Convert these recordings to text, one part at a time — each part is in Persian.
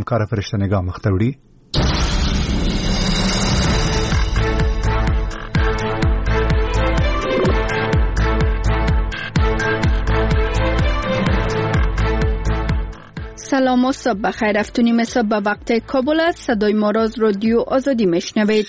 همکار فرشته نگاه مختوری. سلام و صبح بخیر. افتونیم صبح به وقت کابل است. صدای ما را از رادیو آزادی میشنوید.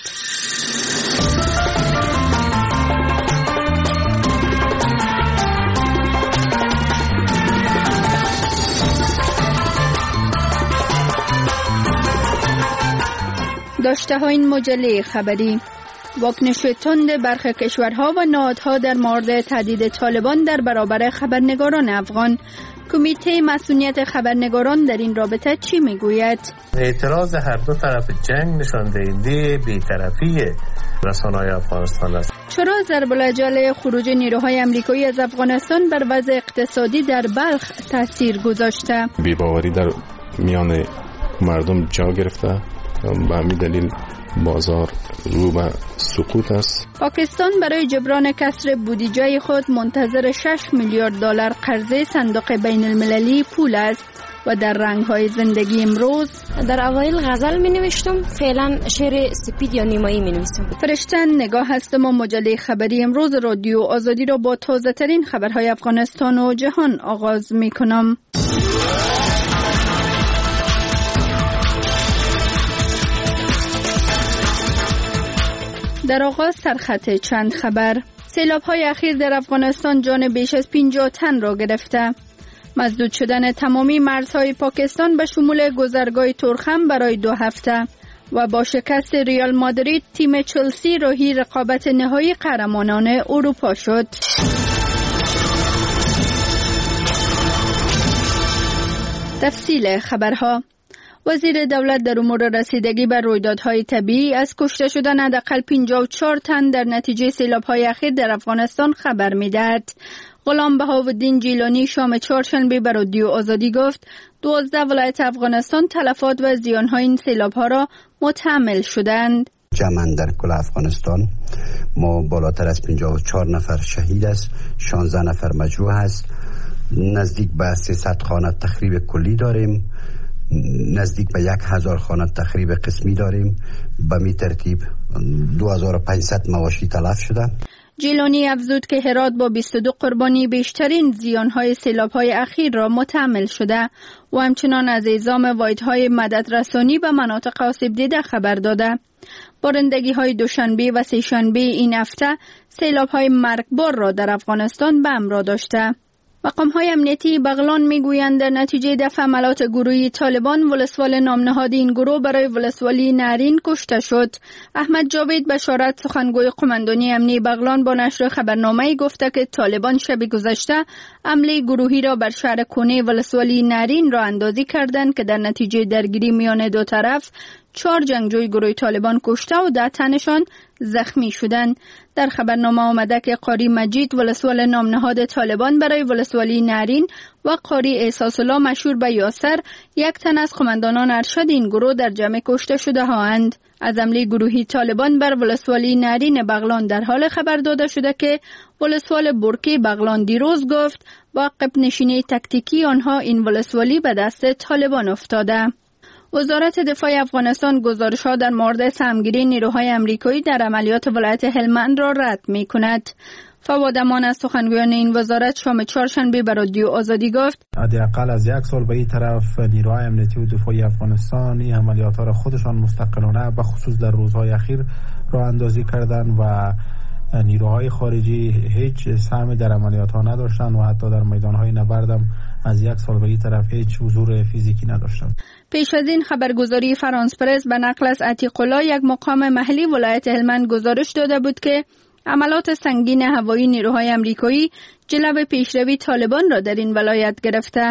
داشته های این مجله خبری: واکنش تند برخی کشورها و نهادها در مورد تهدید طالبان در برابر خبرنگاران افغان. کمیته مسئولیت خبرنگاران در این رابطه چی میگوید؟ اعتراض هر دو طرف جنگ نشان دهنده بی‌طرفی رسانه‌های افغانستان است. چرا ضرب الاجل خروج نیروهای آمریکایی از افغانستان بر وضع اقتصادی در بلخ تاثیر گذاشته؟ بی‌باوری در میان مردم جا گرفته، به همین دلیل بازار رو به سقوط است. پاکستان برای جبران کسر بودجه خود منتظر 6 میلیارد دلار قرضه صندوق بین المللی پول است و در رنگ‌های زندگی امروز در اوایل غزل می‌نوشتم، فعلا شعر سپید یا نیمایی می‌نویسم. فرشته نگاه هستم و مجله خبری امروز رادیو آزادی را با تازه‌ترین خبرهای افغانستان و جهان آغاز می‌کنم. در آغاز سرخط چند خبر: سیلاب‌های اخیر در افغانستان جان بیش از 50 تن را گرفته. مسدود شدن تمامی مرزهای پاکستان به شمول گذرگاه تورخم برای 2 هفته و با شکست ریال مادرید تیم چلسی راهی رقابت نهایی قهرمانان اروپا شد. تفصیل خبرها: وزیر دولت در امور رسیدگی به رویدادهای طبیعی از کشته شدن حداقل 54 تن در نتیجه سیلاب‌های اخیر در افغانستان خبر می‌دهد. غلام بهاءالدین جیلانی شام چهارشنبه به رادیو آزادی گفت 12 ولایت افغانستان تلفات و زیان‌های این سیلاب‌ها را متحمل شدند. جمعاً در کل افغانستان ما بالاتر از 54 نفر شهید است، 16 نفر مجروح است، نزدیک به 300 خانه تخریب کلی داریم، نزدیک به 1000 خانه تخریب قسمی داریم. به می ترتیب 2500 مواشی تلف شده. جیلانی افزود که هرات با 22 قربانی بیشترین زیانهای سیلاب‌های اخیر را متحمل شده و همچنان از اعزام واحدهای مددرسانی به مناطق آسیب دیده خبر داده. بارندگی‌های دوشنبه و سه‌شنبه این هفته سیلاب‌های مرگبار را در افغانستان به همراه داشته. مقام‌های امنیتی بغلان می‌گویند در نتیجه دفع حملات گروهی طالبان ولسوال نامنهاد این گروه برای ولسوالی نارین کشته شد. احمد جاوید بشارت سخنگوی قماندانی امنیتی بغلان با نشر خبرنامه‌ای گفته که طالبان شب گذشته حمله گروهی را بر شهر کونه ولسوالی نارین را اندازی کردند که در نتیجه درگیری میان دو طرف 4 جنگجوی گروه طالبان کشته و 10 تنشان زخمی شدند. در خبرنامه آمده که قاری مجید ولسوال نامنهاد طالبان برای ولسوالی نارین و قاری احساس الله مشهور به یاسر 1 تن از قماندانان ارشد این گروه در جمع کشته شده هاند. از حمله گروهی طالبان بر ولسوالی نارین بغلان در حال خبر داده شده که ولسوال برکی بغلان دیروز گفت با عقب نشینی تکتیکی آنها این ولسوالی به دست طالبان افتاده. وزارت دفاع افغانستان گزارش‌ها در مورد سهمگیری نیروهای آمریکایی در عملیات ولایت هلمند را رد می‌کند. فواد امان از سخنگویان این وزارت شام چهارشنبه به رادیو آزادی گفت حداقل از 1 سال به این طرف نیروهای امنیتی و دفاعی افغانستان این عملیات‌ها را خودشان مستقلانه به خصوص در روزهای اخیر راه اندازی کردند و نیروهای خارجی هیچ سهمی در عملیات‌ها نداشتند و حتی در میدان‌های نبردم از 1 سال به این طرف هیچ حضور فیزیکی نداشتند. پیش از این خبرگزاری فرانس پرس به نقل از عتیق الله یک مقام محلی ولایت هلمند گزارش داده بود که عملات سنگین هوایی نیروهای آمریکایی جلو پیشروی طالبان را در این ولایت گرفته.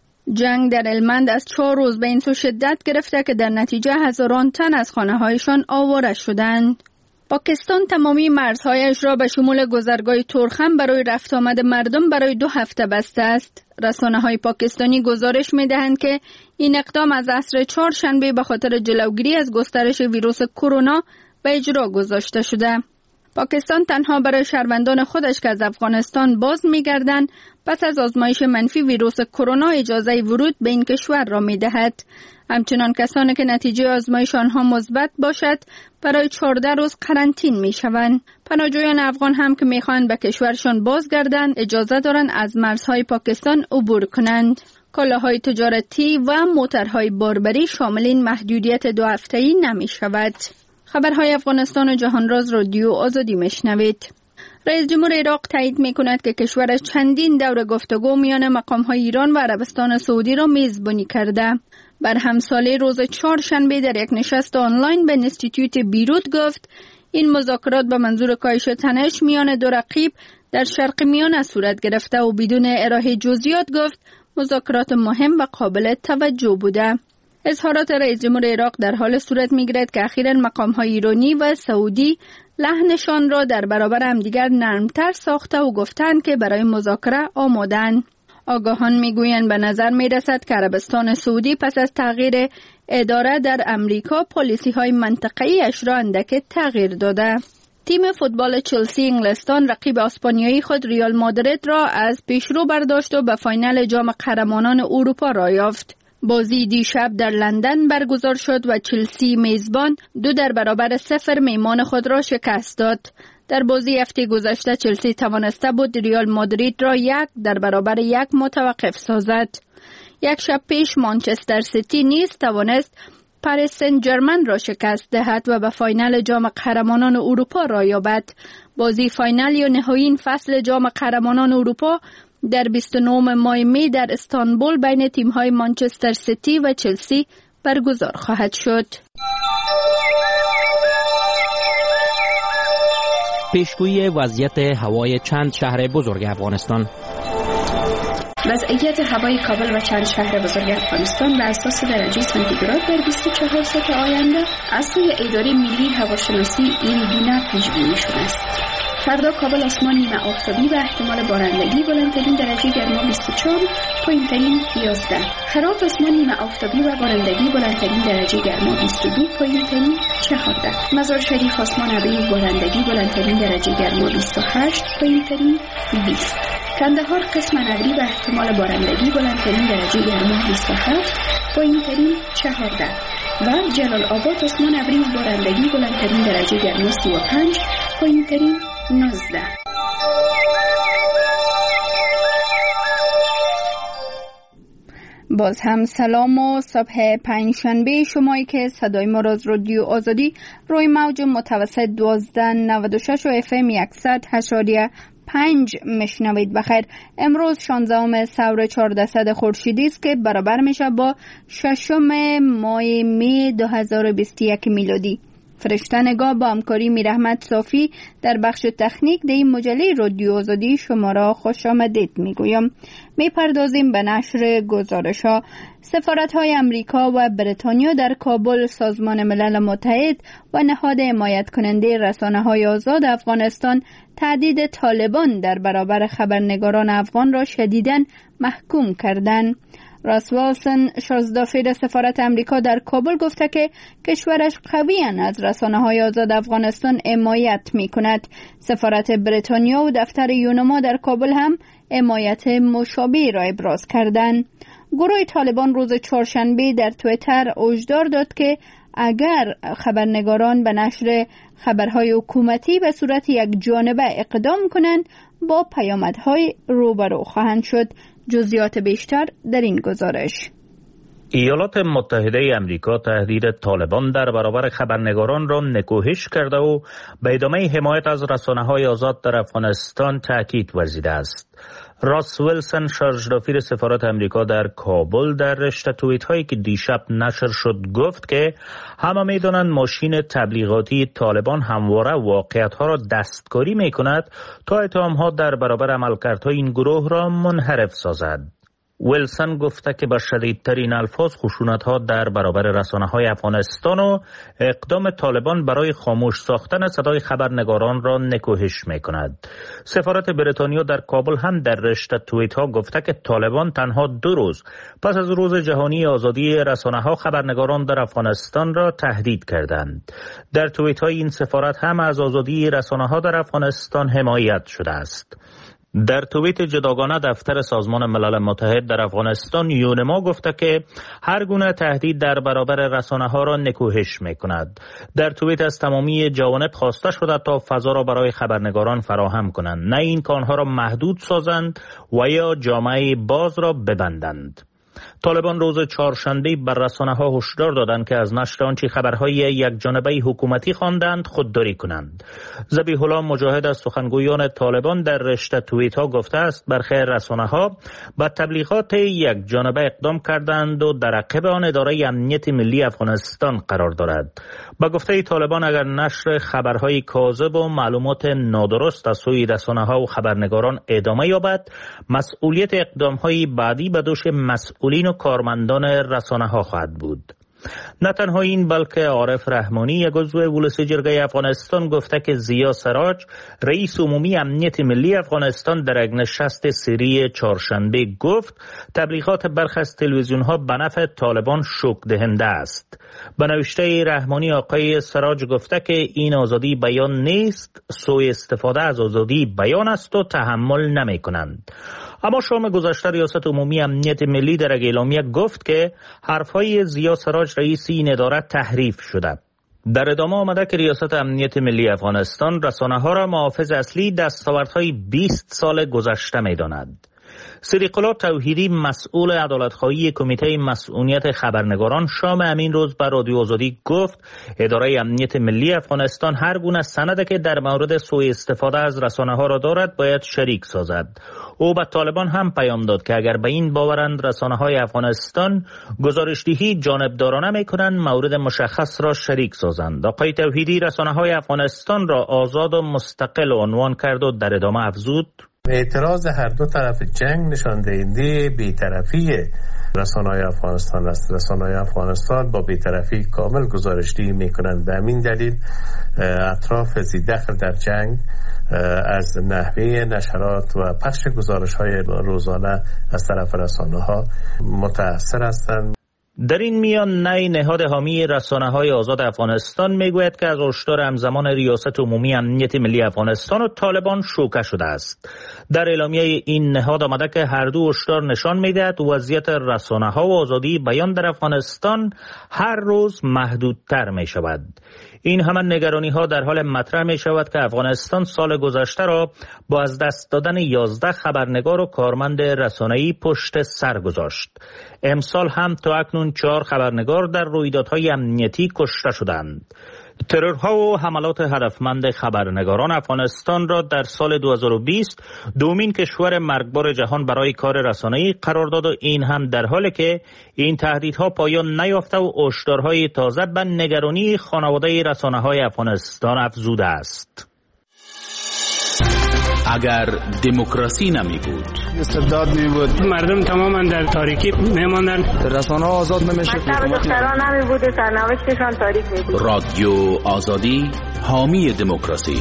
جنگ در هلمند از 4 روز به این سو شدت گرفته که در نتیجه هزاران تن از خانه‌هایشان آواره شدند. پاکستان تمامی مرزهایش را به شمول گذرگاه تورخم برای رفت آمد مردم برای 2 هفته بسته است. رسانه‌های پاکستانی گزارش می‌دهند که این اقدام از عصر چهارشنبه به خاطر جلوگیری از گسترش ویروس کرونا به اجرا گذاشته شده. پاکستان تنها برای شهروندان خودش که از افغانستان باز می‌گردند پس از آزمایش منفی ویروس کرونا اجازه ورود به این کشور را می‌دهد. همچنان کسانی که نتیجه آزمایش آنها مثبت باشد برای 14 روز قرنطین می شوند. پناهجویان افغان هم که می خواهند به کشورشان بازگردند اجازه دارند از مرزهای پاکستان عبور کنند. کالاهای تجارتی و موترهای باربری شامل این محدودیت 2 هفته‌ای نمی شود. خبرهای افغانستان و جهانراز رادیو آزادی میشنوید. رئیس جمهور عراق تایید می کند که کشورش چندین دور گفتگو میان مقام‌های ایران و عربستان سعودی را میزبانی کرده. بر همساله روز چهارشنبه در یک نشست آنلاین به اینستیتوت بیروت گفت این مذاکرات به منظور کاهش تنش میان دو رقیب در شرق میانه صورت گرفته و بدون ارائه جزئیات گفت مذاکرات مهم و قابل توجه بوده. اظهارات رئیس جمهور عراق در حال صورت می‌گیرد که اخیراً مقام‌های ایرانی و سعودی لحنشان را در برابر همدیگر نرمتر ساخته و گفتند که برای مذاکره آمادند. آگاهان میگویند به نظر میرسد که عربستان سعودی پس از تغییر اداره در امریکا پالیسی‌های منطقه‌ای اش را اندک تغییر داده. تیم فوتبال چلسی انگلستان رقیب اسپانیایی خود ریال مادرید را از پیشرو برداشت و به فاینال جام قهرمانان اروپا را یافت. بازی دیشب در لندن برگزار شد و چلسی میزبان 2-0 میمان خود را شکست داد. در بازی هفته گذشته چلسی توانسته بود ریال مادرید را 1-1 متوقف سازد. یک شب پیش مانچستر سیتی نیز توانست پاریس سن ژرمن را شکست دهد و به فاینال جام قهرمانان اروپا را یابد. بازی فاینال یا نهایی فصل جام قهرمانان اروپا در 29 ماه می در استانبول بین تیم‌های مانچستر سیتی و چلسی برگزار خواهد شد. پیشگویی وضعیت هوای چند شهر بزرگ افغانستان. وضعیت هوای کابل و چند شهر بزرگ افغانستان بر اساس درجه سانتیگراد در 24 ساعت آینده از سوی اداره ملی هواشناسی این گونه پیش بینی شده است. فردا کابل آسمان نیمه آفتابی و احتمال بارندگی، بلندترین درجه گرما 24، پایینترین 11. هرات آسمان نیمه آفتابی و بارندگی، بلندترین درجه گرما 22، پایینترین 14. مزار شریف آسمان ابری، بارندگی، بلندترین درجه گرما 28، پایینترین 20. کندهار قسم ابری و احتمال بارندگی، بلندترین درجه گرما 27، پایینترین 14. و جلال آباد آسمان ابری و بارندگی، بلندترین درجه گرما 35، پایینترین 19. باز هم سلام و صبح پنجشنبه شمایی که صدای ما از رادیو آزادی روی موج متوسط 1296 و FM 100.5 مشنوید. بخیر. امروز 16 ثور 1400 خورشیدی است که برابر میشه با 6 ماه می 2021 میلادی. فرشته نگاه با همکاری میرحمت صافی در بخش تکنیک در این مجله رادیو آزادی شما را خوش آمدید میگویم. میپردازیم به نشر گزارش ها. سفارت های امریکا و بریتانیا در کابل، سازمان ملل متحد و نهاد حمایت کننده رسانه های آزاد افغانستان تهدید طالبان در برابر خبرنگاران افغان را شدیداً محکوم کردند. راس والسن، شازدافیر سفارت امریکا در کابل گفته که کشورش قویاً از رسانه‌های آزاد افغانستان حمایت می‌کند. سفارت بریتانیا و دفتر یونما در کابل هم حمایت مشابه را ابراز کردند. گروه طالبان روز چهارشنبه در توییتر هشدار داد که اگر خبرنگاران به نشر خبرهای حکومتی به صورت یک جانبه اقدام کنند با پیامدهای روبرو خواهند شد. جزئیات بیشتر در این گزارش. ایالات متحده امریکا تهدید طالبان در برابر خبرنگاران را نکوهش کرده و به ادامه حمایت از رسانه‌های آزاد در افغانستان تاکید ورزیده است. راس ویلسن، شارژدافیر سفارت امریکا در کابل، در رشته توییت‌هایی که دیشب نشر شد گفت که همه می‌دانند ماشین تبلیغاتی طالبان همواره واقعیت‌ها را دستکاری می‌کند تا اتهام‌ها در برابر عملکردهای این گروه را منحرف سازد. ویلسن گفته که با شدیدترین الفاظ خشونت‌ها در برابر رسانه‌های افغانستان و اقدام طالبان برای خاموش ساختن صدای خبرنگاران را نکوهش می‌کند. سفارت بریتانیا در کابل هم در رشته توییت‌ها گفته که طالبان تنها 2 روز پس از روز جهانی آزادی رسانه‌ها خبرنگاران در افغانستان را تهدید کردند. در توییت‌های این سفارت هم از آزادی رسانه‌ها در افغانستان حمایت شده است. در توییت جداگانه دفتر سازمان ملل متحد در افغانستان یونما گفته که هر گونه تهدید در برابر رسانه‌ها را نکوهش می‌کند. در توییت از تمامی جوانب خواسته شده تا فضا را برای خبرنگاران فراهم کنند، نه اینکه آنها را محدود سازند و یا جامعه باز را ببندند. طالبان روز چهارشنبه بر رسانه‌ها هشدار دادند که از نشر آنچه خبرهای یک جانبه حکومتی خواندند خودداری کنند. ذبیح الله مجاهد از سخنگویان طالبان در رشته توییت‌ها گفته است برخی رسانه‌ها به تبلیغات یک جانبه اقدام کردند و در عقب آن اداره امنیت ملی افغانستان قرار دارد. با گفته طالبان اگر نشر خبرهای کاذب و معلومات نادرست از سوی رسانه‌ها و خبرنگاران ادامه یابد، مسئولیت اقدام‌های بعدی به دوش مسئولین و کارمندان رسانه‌ها خواهد بود. نه تنها این بلکه عارف رحمانی یک عضو ولسی جرگه افغانستان گفته که زیا سراج رئیس عمومی امنیت ملی افغانستان در یک نشست سری چهارشنبه گفت تبلیغات برخی از تلویزیون‌ها به نفع طالبان شوک دهنده است. به نوشته رحمانی آقای سراج گفته که این آزادی بیان نیست، سوء استفاده از آزادی بیان است و تحمل نمی کنند. اما شام گذشته ریاست عمومی امنیت ملی در اعلامیه گفت که حرفهای زیا سراج رئیس این اداره تحریف شده. در ادامه آمده که ریاست امنیت ملی افغانستان رسانه‌ها را محافظ اصلی دستاوردهای 20 سال گذشته می‌داند. صدیق الله توحیدی مسئول عدالت‌خواهی کمیته مسئولیت خبرنگاران شام همین روز بر رادیو آزادی گفت اداره امنیت ملی افغانستان هر گونه سندی که در مورد سوء استفاده از رسانه‌ها را دارد باید شریک سازد. او به طالبان هم پیام داد که اگر به این باورند رسانه‌های افغانستان گزارش‌دهی جانبدارانه می‌کنند مورد مشخص را شریک سازند. آقای توحیدی رسانه‌های افغانستان را آزاد و مستقل عنوان کرد و در ادامه افزود اعتراض هر دو طرف جنگ نشان دهنده بی‌طرفی رسانه‌های افغانستان است. رسانه‌های افغانستان با بی‌طرفی کامل گزارش‌دهی می‌کنند. به همین دلیل اطراف ذی‌دخل در جنگ از نحوه نشرات و پخش گزارش‌های روزانه از طرف رسانه‌ها متأثر هستند. در این میان نی نهاد حامی رسانه‌های آزاد افغانستان میگوید که از هشدار همزمان ریاست عمومی امنیت ملی افغانستان و طالبان شوکه شده است. در اعلامیه این نهاد آمده که هر دو هشدار نشان میدهد وضعیت رسانه‌ها و آزادی بیان در افغانستان هر روز محدودتر می شود. این همان نگرانی‌ها در حال مطرح می شود که افغانستان سال گذشته را با از دست دادن 11 خبرنگار و کارمند رسانه‌ای پشت سر گذاشت. امسال هم تا اکنون 4 خبرنگار در رویدادهای امنیتی کشته شدند. ترورها و حملات هدفمند خبرنگاران افغانستان را در سال 2020 دومین کشور مرگبار جهان برای کار رسانه‌ای قرار داد و این هم در حالی که این تهدیدها پایان نیافته و هشدارهای تازه به نگرانی خانواده رسانه‌های افغانستان افزوده است. اگر دموکراسی نمی بود، استبداد می بود، مردم تماما در تاریکی می ماندند، رسانه آزاد نمیشه، دختران نمی بود، سرنوشتشان تاریک می بود. رادیو آزادی حامی دموکراسی.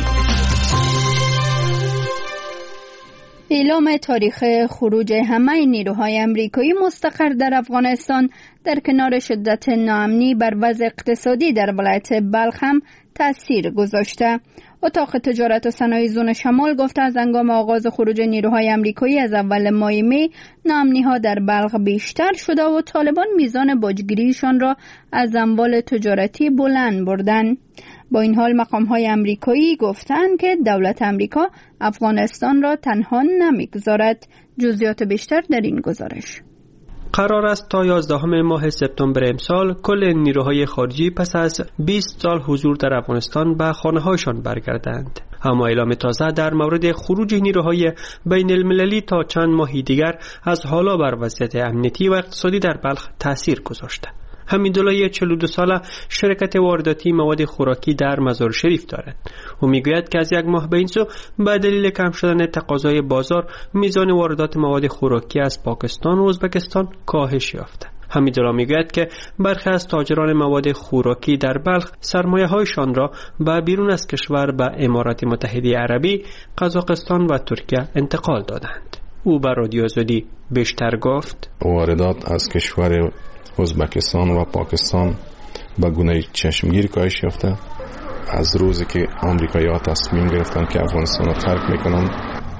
اعلام تاریخ خروج همه نیروهای امریکایی مستقر در افغانستان در کنار شدت ناامنی بر وضع اقتصادی در ولایت بلخ هم تأثیر گذاشته. اتاق تجارت و صنایع زون شمال گفته از هنگام آغاز خروج نیروهای امریکایی از اول ماه می ناامنی‌ها در بلخ بیشتر شده و طالبان میزان باجگیریشان را از اموال تجارتی بلند بردند. با این حال مقام‌های امریکایی گفتند که دولت امریکا افغانستان را تنها نمیگذارد. جزئیات بیشتر در این گزارش. قرار است تا 11 ماه سپتامبر امسال کل نیروهای خارجی پس از 20 سال حضور در افغانستان به خانه‌هایشان برگردند. اما اعلام تازه در مورد خروج نیروهای بین المللی تا چند ماه دیگر از حالا بر وضعیت امنیتی و اقتصادی در بلخ تأثیر گذاشته. حمیدالله 42 ساله شرکت وارداتی مواد خوراکی در مزار شریف دارد. او میگوید که از یک ماه به این سو به دلیل کم شدن تقاضای بازار میزان واردات مواد خوراکی از پاکستان و ازبکستان کاهش یافته. حمیدالله میگوید که برخی از تاجران مواد خوراکی در بلخ سرمایه هایشان را به بیرون از کشور به امارات متحده عربی، قزاقستان و ترکیه انتقال دادند. او به رادیو آزادی بیشتر گفت: واردات از کشور ازبکستان و پاکستان به گونه چشمگیر کاهش یافته. از روزی که آمریکایی‌ها تصمیم گرفتن که افغانستان رو ترک میکنن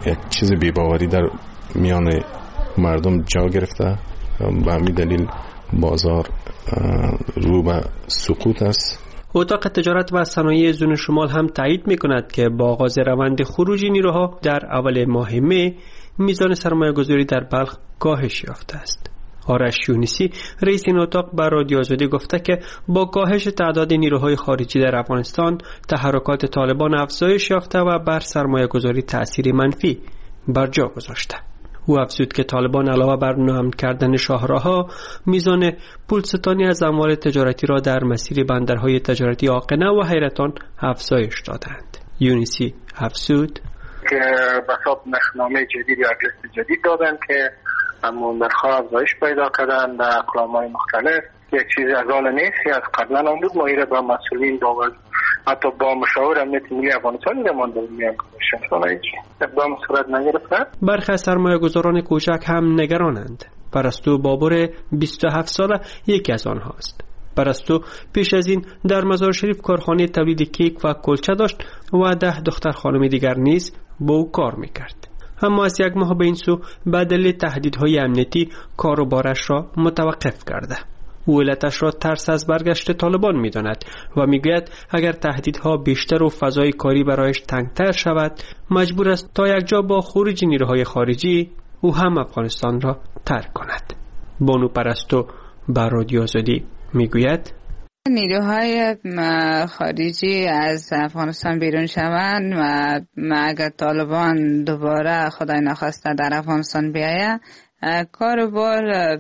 یک چیز بی‌باوری در میان مردم جا گرفته. به همین دلیل بازار رو به سقوط است. اتاق تجارت و صنایع زون شمال هم تایید می‌کند که با آغاز روند خروج نیروها در اول ماه می میزان سرمایه‌گذاری در بلخ کاهش یافته است. آرش یونسی رئیس این اتاق بر رادیو آزادی گفته که با کاهش تعداد نیروهای خارجی در افغانستان تحرکات طالبان افزایش یافته و بر سرمایه‌گذاری تأثیری منفی بر جا گذاشته. او افزود که طالبان علاوه بر ناامن کردن شاهراه‌ها میزان پولستانی از اموال تجارتی را در مسیر بندرهای تجارتی آقنه و حیرتان افزایش دادند. یونسی افزود که بساط نشنامه جدید یا لیست جدید دادن که همون درخواه افزایش پیدا کردن در اقلام‌های مختلف. یک چیز از آن نیست، از قبلا هم بود. ما ایره با مسئولین با حتی با مشاور امنیت ملی افغانستان ایرمان داریم شما هیچ اقدام صورت نگرفته. برخی از سرمایه‌گذاران کوچک هم نگرانند. پرستو بابور 27 ساله یکی از آنهاست. پرستو پیش از این در مزار شریف کارخانه تولید کیک و کلچه داشت و 10 دختر خانم دیگر نیز با او کار میکرد. اما از یک ماه به این سو به دلیل تهدیدهای امنیتی کاروبارش را متوقف کرده. او علتش را ترس از برگشت طالبان می‌داند و میگوید اگر تهدیدها بیشتر و فضای کاری برایش تنگتر شود مجبور است تا یک جا با خروج نیروهای خارجی او هم افغانستان را ترک کند. بانو پرستو بر رادیو آزادی میگوید نیروهای خارجی از افغانستان بیرون شوند و اگر طالبان دوباره خدای نخواسته در افغانستان بیاید کاروبار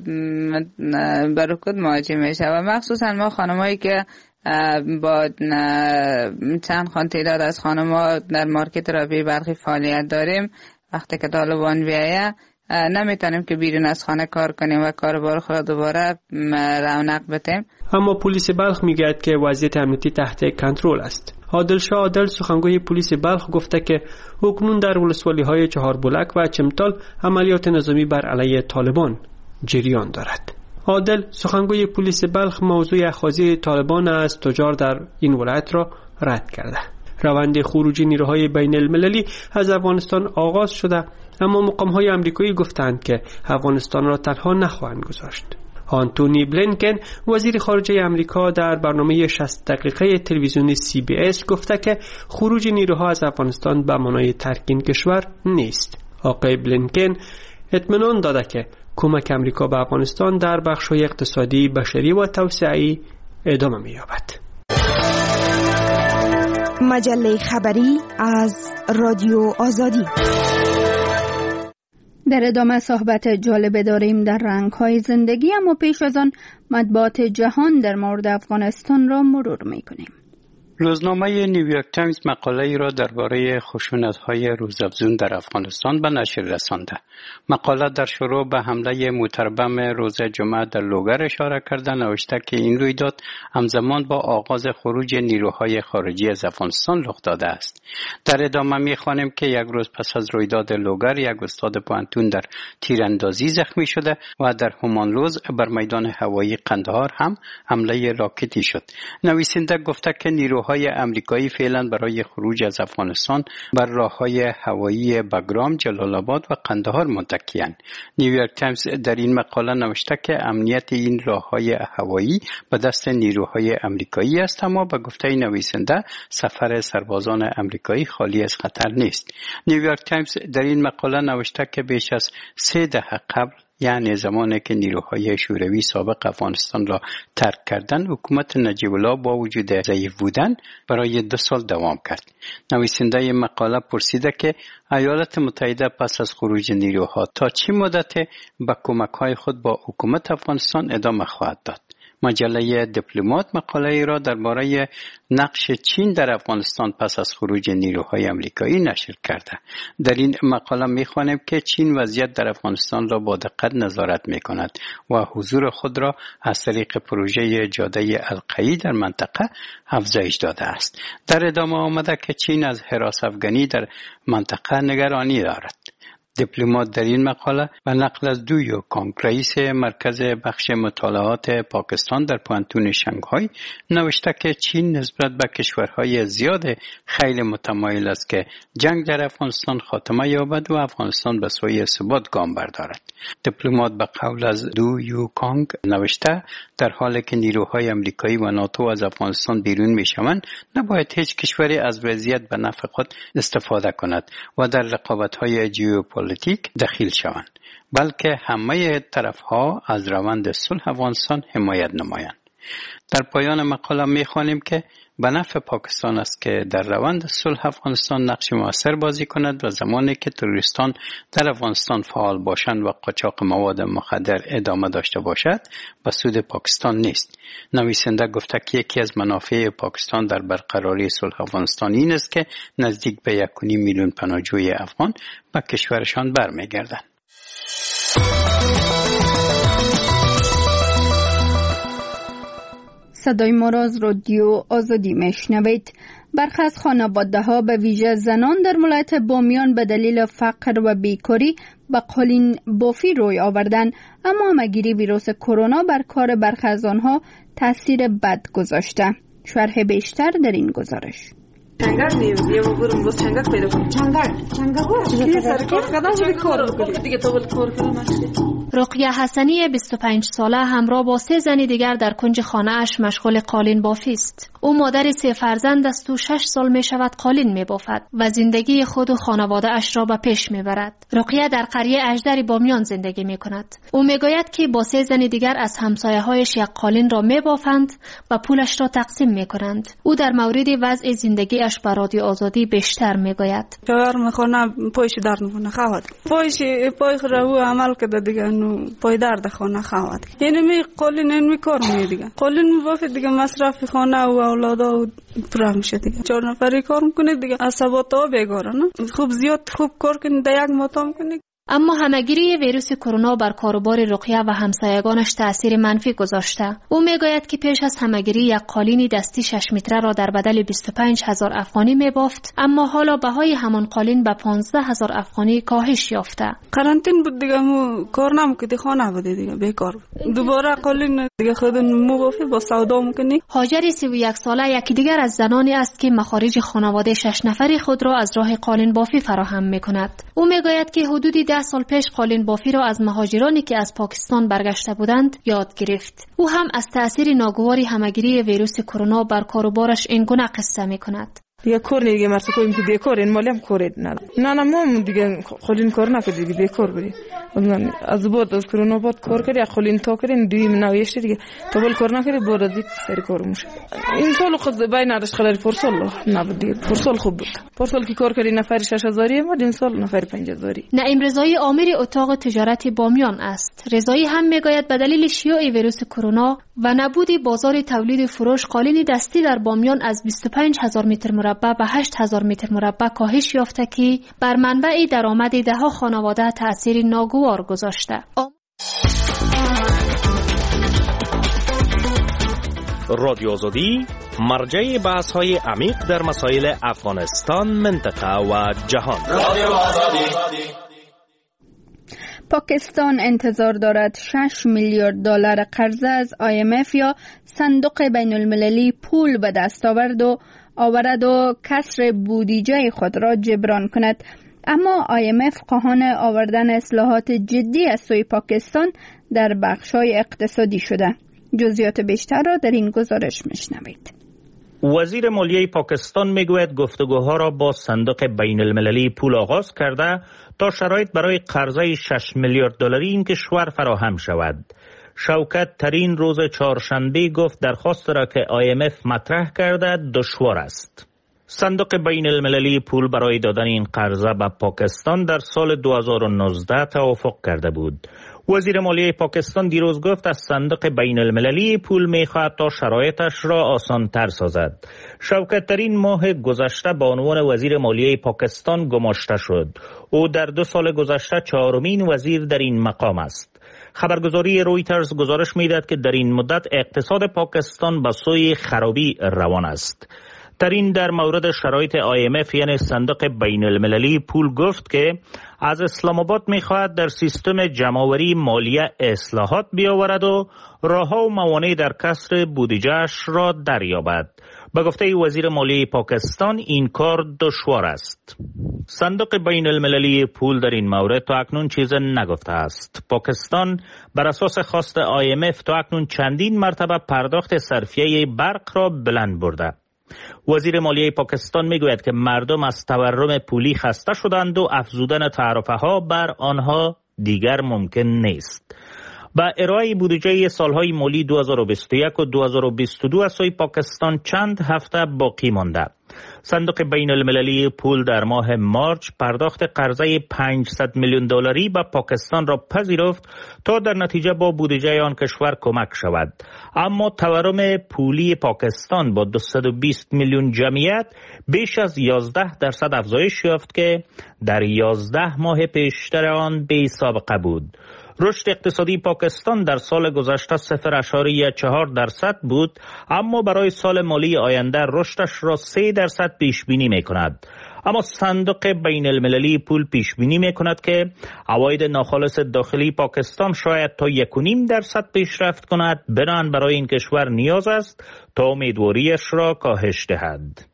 به رکود مواجه میشه و مخصوصا ما خانمایی که با چند خان تعداد از خانم‌ها در مارکت رابعه بلخی فعالیت داریم، وقتی که طالبان بیاید نمیتونیم که بیرون از خانه کار کنیم و کاروبار خود دوباره رونق بدیم. اما پلیس بلخ میگوید که وضعیت امنیتی تحت کنترل است. عادل شاه عادل سخنگوی پلیس بلخ گفته که اکنون در ولسوالی‌های چهاربلک و چمتال عملیات نظامی بر علیه طالبان جریان دارد. عادل سخنگوی پلیس بلخ موضوع اخاذی طالبان از تجار در این ولایت را رد کرده. روند خروج نیروهای بین المللی از افغانستان آغاز شده، اما مقام‌های آمریکایی گفتند که افغانستان را تنها نخواهند گذاشت. آنتونی بلینکن وزیر خارجه آمریکا در برنامه 60 دقیقه تلویزیونی CBS گفته که خروج نیروها از افغانستان به معنای ترک این کشور نیست. آقای بلینکن اطمینان داده که کمک آمریکا به افغانستان در بخش‌های اقتصادی، بشری و توسعه‌ای ادامه می‌یابد. مجله خبری از رادیو آزادی. در ادامه صحبت جالب داریم در رنگ‌های زندگی، اما پیش از آن مطبوعات جهان در مورد افغانستان را مرور می‌کنیم. روزنامه نیویورک تایمز مقاله‌ای را درباره خشونت‌های روزافزون در افغانستان به نشر رسانده. مقاله در شروع به حمله متربم روز جمعه در لوگر اشاره کرده نوشته که این رویداد همزمان با آغاز خروج نیروهای خارجی از افغانستان رخ داده است. در ادامه می‌خوانیم که یک روز پس از رویداد لوگر یک استاد پوهنتون در تیراندازی زخمی شده و در همان روز بر میدان هوایی قندهار هم حمله راکتی شد. نویسنده گفته که نیروهای امریکایی فعلا برای خروج از افغانستان بر راههای هوایی بگرام، جلال آباد و قندهار متکی‌اند. نیویورک تایمز در این مقاله نوشته که امنیت این راههای هوایی به دست نیروهای امریکایی است، اما به گفته نویسنده سفر سربازان امریکایی خالی از خطر نیست. نیویورک تایمز در این مقاله نوشته که بیش از 3 دهه قبل، یعنی زمانی که نیروهای شوروی سابق افغانستان را ترک کردند، حکومت نجیب الله با وجود ضعیف بودن برای 2 سال دوام کرد. نویسنده مقاله پرسیده که ایالات متحده پس از خروج نیروها تا چه مدت به کمک‌های خود با حکومت افغانستان ادامه خواهد داد. مجله دیپلمات مقاله را درباره نقش چین در افغانستان پس از خروج نیروهای امریکایی نشر کرده. در این مقاله می‌خوانیم که چین وضعیت در افغانستان را با دقت نظارت می‌کند و حضور خود را از طریق پروژه جاده القئی در منطقه افزایش داده است. در ادامه آمده که چین از حراس افغانی در منطقه نگرانی دارد. دیپلمات در این مقاله و نقل از دو یوکانگ رئیس مرکز بخش مطالعات پاکستان در پوانتون شانگهای نوشته که چین نسبت به کشورهای زیاد خیلی متمایل است که جنگ در افغانستان خاتمه یابد و افغانستان به سوی ثبات گام بردارد. دیپلمات به قول از دو یوکانگ نوشته در حالی که نیروهای امریکایی و ناتو از افغانستان بیرون میشوند نباید هیچ کشوری از وضعیت به نفع خود استفاده کند و در رقابت‌های ژئوپلیتیک دخیل شوند، بلکه همه طرف‌ها از روند صلح افغانستان حمایت نمایند. در پایان مقاله می‌خوانیم که به نفع پاکستان است که در روند صلح افغانستان نقش مؤثر بازی کند و زمانی که تروریستان در افغانستان فعال باشند و قاچاق مواد مخدر ادامه داشته باشد به سود پاکستان نیست. نویسنده گفته که یکی از منافع پاکستان در برقراری صلح افغانستان این است که نزدیک به 1.5 میلیون پناهجوی افغان به کشورشان برمیگردند. صدای ما را از رادیو آزادی میشنوید. برخی از خانواده‌ها به ویژه زنان در ولایت بامیان به دلیل فقر و بیکاری به قالین بافی روی آوردند، اما همه‌گیری ویروس کرونا بر کار برخی از آنها تاثیر بد گذاشته. شرح بیشتر در این گزارش. چنگک نیوزیه و برم باز چنگک پیدا کنیم. چنگک یه سرکار قدم کار بکنیم دیگه تو بل کار کنیم. رقیه حسنی 25 ساله همراه با 3 زن دیگر در کنج خانه اش مشغول قالین بافی است. او مادر 3 فرزند است و 6 سال می شود قالین می بافد و زندگی خود و خانواده اش را به پیش می برد. رقیه در قریه اژدر بامیان زندگی می کند. او می گوید که با 3 زن دیگر از همسایه هایش یک قالین را می بافند و پولش را تقسیم می کنند. او در مورد وضع زندگی اش به رادیو آزادی بیشتر می گوید. کار میکنه پایش در میکنه خواهد. پای رو عمل کرده دیگه پای درد خانه خواهد. یعنی می قالین می کار می دیگه. قالین می بافید دیگه مصرف خانه و اولادا و پرا میشه دیگه. 4 نفری کار میکنه دیگه. عصباتا بیگاره نه. خوب زیاد خوب کار کنید یک ماتا میکنید. اما همه‌گیری ویروس کرونا بر کاروبار رقیه و همسایگانش تأثیر منفی گذاشته. او میگوید که پیش از همه‌گیری یک قالین دستی 6 متره را در بدل 25,000 افغانی میبافت، اما حالا بهای همان قالین به 15,000 افغانی کاهش یافته. قرنطین بود دیگه، مو کار نمی‌کردی، خانه بود دیگه، بیکار. دوباره قالین دیگه خودمون مبافی با سودا می‌کنی. هاجر 31 ساله یکی دیگر از زنانی است که مخارج خانواده 6 نفری خود را از راه قالین بافی فراهم می‌کند. او میگوید که حدود 10 سال پیش قالین بافی را از مهاجرانی که از پاکستان برگشته بودند یاد گرفت. او هم از تأثیر ناگوار همه‌گیری ویروس کرونا بر کاروبارش این گونه قصه می‌کند. دیگه کار دیگه مرسو کویم که دیگه کار این مالی هم کار نه ما دیگه قالین کار نکردی دیگه کار بری از بعد از کرونا بعد کار کردی قالین تا کردین دوی نویشت دیگه تو بل کار نکردی بعد از سری کار میشه. این سال خود بین نداشت خلال پرسال نه دیگه پرسال خوب بود. پرسال کی کار کردی نفر 6000 بود، این سال نفر 5000. نعیم رضایی آمر اتاق تجارت بامیان است. رضایی هم میگوید به دلیل شیوع ویروس کرونا و نبود بازار تولید فروش قالین دستی در بامیان از 25,000 متر مربع به 8,000 متر مربع کاهش یافته که بر منبع درآمد ده‌ها خانواده تأثیر ناگوار گذاشته. رادیو آزادی مرجع بحث‌های عمیق در مسائل افغانستان، منطقه و جهان. رادیو آزادی. پاکستان انتظار دارد 6 میلیارد دلار قرضه از IMF یا صندوق بین المللی پول به دست آورد و کسر بودجه خود را جبران کند. اما IMF خواهان آوردن اصلاحات جدی از سوی پاکستان در بخش‌های اقتصادی شده. جزئیات بیشتر را در این گزارش میشنوید. وزیر مالیه پاکستان میگوید گفتگوها را با صندوق بین المللی پول آغاز کرده تا شرایط برای قرضه 6 میلیارد دلاری این کشور فراهم شود. شوکت ترین روز چهارشنبه گفت درخواست را که IMF مطرح کرده دشوار است. صندوق بین المللی پول برای دادن این قرضه به پاکستان در سال 2019 توافق کرده بود. وزیر مالیه پاکستان دیروز گفت از صندوق بین المللی پول میخواهد تا شرایطش را آسان تر سازد. شوکت ترین ماه گذشته به عنوان وزیر مالیه پاکستان گماشته شد. او در 2 سال گذشته 4مین وزیر در این مقام است. خبرگزاری رویترز گزارش میدهد که در این مدت اقتصاد پاکستان به سوی خرابی روان است. ترین در مورد شرایط IMF یعنی صندوق بین المللی پول گفت که از اسلام آباد می‌خواهد در سیستم جمع‌آوری مالیه اصلاحات بیاورد و راه‌ها و موانع در کسر بودجه‌اش را دریابد. به گفته وزیر مالیه پاکستان این کار دشوار است. صندوق بین المللی پول در این مورد تا اکنون چیز نگفته است. پاکستان بر اساس خواست IMF تا اکنون چندین مرتبه پرداخت صرفیه برق را بلند برده. وزیر مالیه پاکستان میگوید که مردم از تورم پولی خسته شدند و افزودن تعرفه ها بر آنها دیگر ممکن نیست. با ارائه بودجه سالهای مالی 2021 و 2022 از سوی پاکستان چند هفته باقی مانده. صندوق بین المللی پول در ماه مارچ پرداخت قرضه 500 میلیون دلاری به پاکستان را پذیرفت تا در نتیجه با بودجه آن کشور کمک شود. اما تورم پولی پاکستان با 220 میلیون جمعیت بیش از 11% افزایش یافت که در 11 ماه پیشتر آن بی سابقه بود. رشد اقتصادی پاکستان در سال گذشته 0.4% بود، اما برای سال مالی آینده رشدش را 3% پیش بینی می کند. اما صندوق بین المللی پول پیش بینی می کند که عواید ناخالص داخلی پاکستان شاید تا 1.5% پیشرفت کند. بنابراین برای این کشور نیاز است تا امیدواریش را کاهش دهد.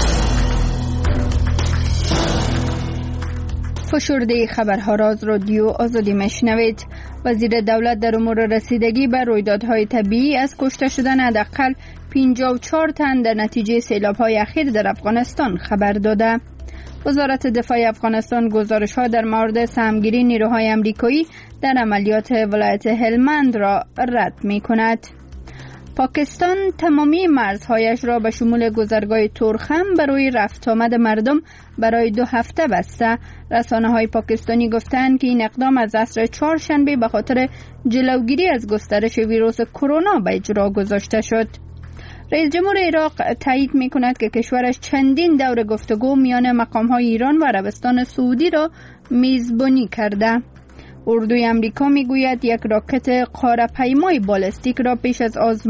فشرده خبرها را از رادیو آزادی میشنوید. وزیر دولت در امور رسیدگی به رویدادهای طبیعی از کشته شدن حداقل 54 تن در نتیجه سیلاب‌های اخیر در افغانستان خبر داده. وزارت دفاع افغانستان گزارش‌ها در مورد سهمگیری نیروهای آمریکایی در عملیات ولایت هلمند را رد می‌کند. پاکستان تمامی مرزهایش را به شمول گذرگاه تورخم برای رفت آمد مردم برای 2 هفته بسته. رسانه‌های پاکستانی گفتند که این اقدام از عصر چهارشنبه به خاطر جلوگیری از گسترش ویروس کرونا به اجرا گذاشته شد. رئیس جمهور عراق تایید می‌کند که کشورش چندین دور گفتگو میان مقام‌های ایران و عربستان سعودی را میزبانی کرده. اردوی آمریکا میگوید یک راکت قاره‌پیمای بالستیک را پیش از